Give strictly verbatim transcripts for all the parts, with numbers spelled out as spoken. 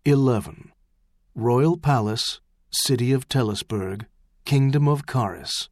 eleven. Royal Palace, City of Telesburg, Kingdom of Karis.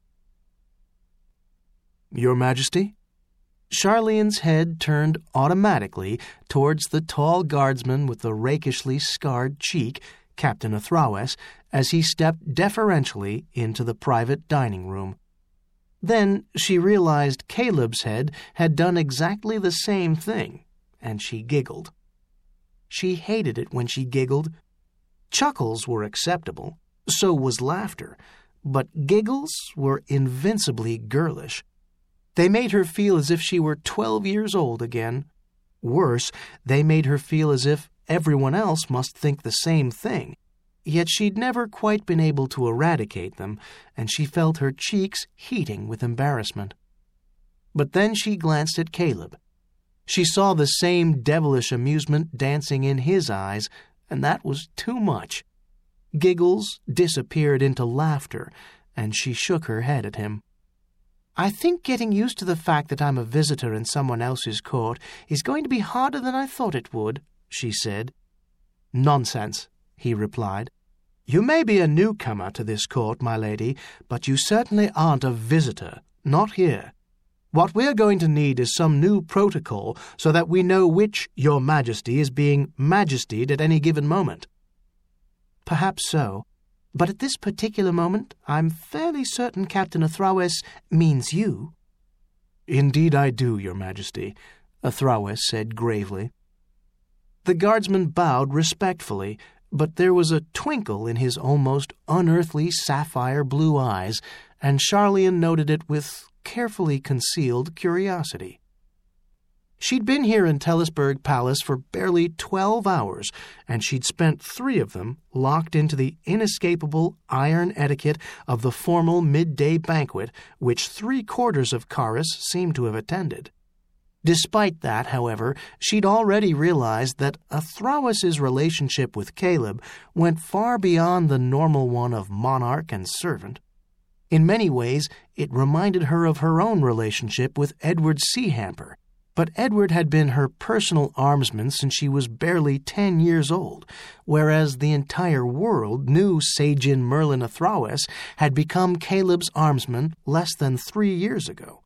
Your Majesty? Charlene's head turned automatically towards the tall guardsman with the rakishly scarred cheek, Captain Athrawes, as he stepped deferentially into the private dining room. Then she realized Caleb's head had done exactly the same thing, and she giggled. She hated it when she giggled. Chuckles were acceptable, so was laughter, but giggles were invincibly girlish. They made her feel as if she were twelve years old again. Worse, they made her feel as if everyone else must think the same thing. Yet she'd never quite been able to eradicate them, and she felt her cheeks heating with embarrassment. But then she glanced at Caleb. She saw the same devilish amusement dancing in his eyes, and that was too much. Giggles disappeared into laughter, and she shook her head at him. I think getting used to the fact that I'm a visitor in someone else's court is going to be harder than I thought it would, she said. Nonsense, he replied. You may be a newcomer to this court, my lady, but you certainly aren't a visitor, not here. What we're going to need is some new protocol so that we know which Your Majesty is being majestied at any given moment. Perhaps so. But at this particular moment, I'm fairly certain Captain Athrawes means you. Indeed I do, Your Majesty, Athrawes said gravely. The guardsman bowed respectfully, but there was a twinkle in his almost unearthly sapphire blue eyes, and Charlene noted it with carefully concealed curiosity. She'd been here in Telesburg Palace for barely twelve hours, and she'd spent three of them locked into the inescapable iron etiquette of the formal midday banquet which three-quarters of Karis seemed to have attended. Despite that, however, she'd already realized that Athrawes' relationship with Caleb went far beyond the normal one of monarch and servant. In many ways, it reminded her of her own relationship with Edward Seahamper, but Edward had been her personal armsman since she was barely ten years old, whereas the entire world knew Sajin Merlin Athrawes had become Caleb's armsman less than three years ago.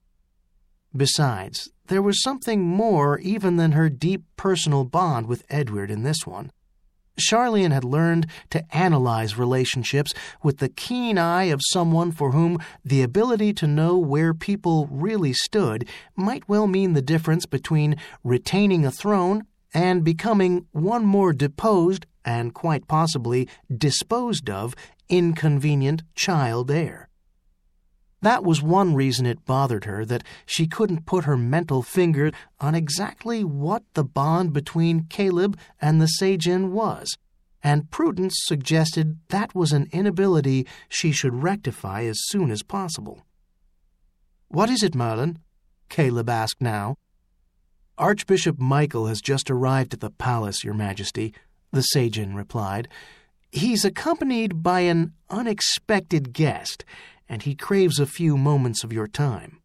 Besides, there was something more even than her deep personal bond with Edward in this one. Charlene had learned to analyze relationships with the keen eye of someone for whom the ability to know where people really stood might well mean the difference between retaining a throne and becoming one more deposed and quite possibly disposed of inconvenient child heir. That was one reason it bothered her that she couldn't put her mental finger on exactly what the bond between Caleb and the Sajin was, and prudence suggested that was an inability she should rectify as soon as possible. "What is it, Merlin?" Caleb asked now. "Archbishop Michael has just arrived at the palace, Your Majesty," the Sajin replied. "He's accompanied by an unexpected guest, and he craves a few moments of your time."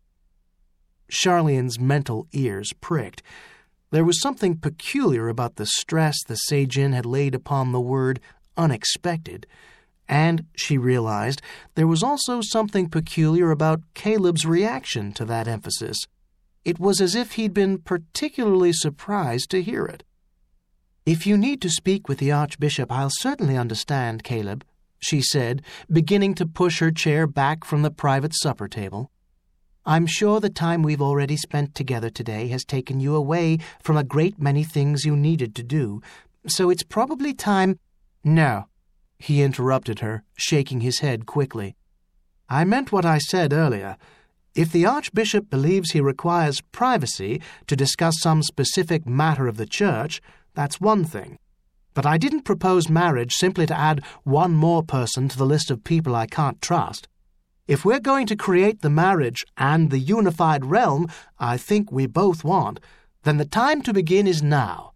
Charlene's mental ears pricked. There was something peculiar about the stress the Sajin had laid upon the word unexpected, and, she realized, there was also something peculiar about Caleb's reaction to that emphasis. It was as if he'd been particularly surprised to hear it. "If you need to speak with the Archbishop, I'll certainly understand, Caleb," she said, beginning to push her chair back from the private supper table. "I'm sure the time we've already spent together today has taken you away from a great many things you needed to do, so it's probably time—" "No," he interrupted her, shaking his head quickly. "I meant what I said earlier. If the Archbishop believes he requires privacy to discuss some specific matter of the Church, that's one thing. But I didn't propose marriage simply to add one more person to the list of people I can't trust. If we're going to create the marriage and the unified realm I think we both want, then the time to begin is now."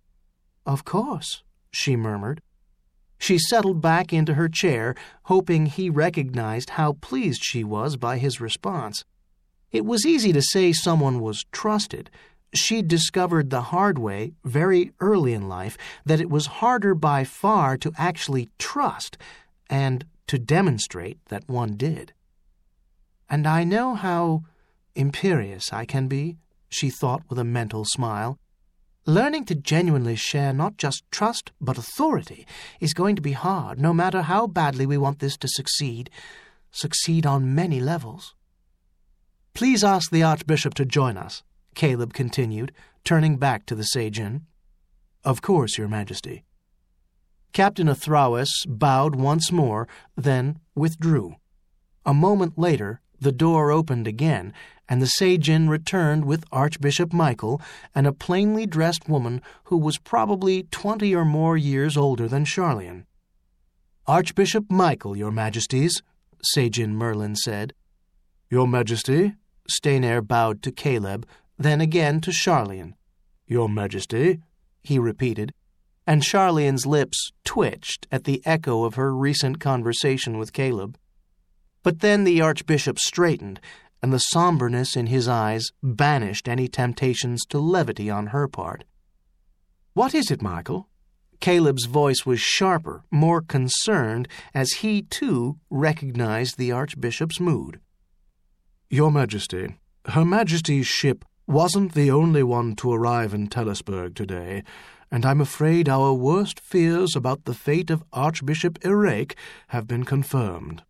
"Of course," she murmured. She settled back into her chair, hoping he recognized how pleased she was by his response. It was easy to say someone was trusted, She'd discovered the hard way very early in life that it was harder by far to actually trust and to demonstrate that one did. And I know how imperious I can be, she thought with a mental smile. Learning to genuinely share not just trust but authority is going to be hard, no matter how badly we want this to succeed, succeed on many levels. Please ask the Archbishop to join us, Caleb continued, turning back to the Sagein. Of course, Your Majesty. Captain Athrawes bowed once more, then withdrew. A moment later, the door opened again, and the Sagein returned with Archbishop Michael and a plainly dressed woman who was probably twenty or more years older than Sharlayan. Archbishop Michael, Your Majesties, Sagein Merlin said. Your Majesty, Steinair bowed to Caleb, then again to Sharlayan. Your Majesty, he repeated, and Sharlayan's lips twitched at the echo of her recent conversation with Caleb. But then the Archbishop straightened, and the somberness in his eyes banished any temptations to levity on her part. What is it, Michael? Caleb's voice was sharper, more concerned, as he, too, recognized the Archbishop's mood. Your Majesty, Her Majesty's ship wasn't the only one to arrive in Telesburg today, and I'm afraid our worst fears about the fate of Archbishop Irake have been confirmed.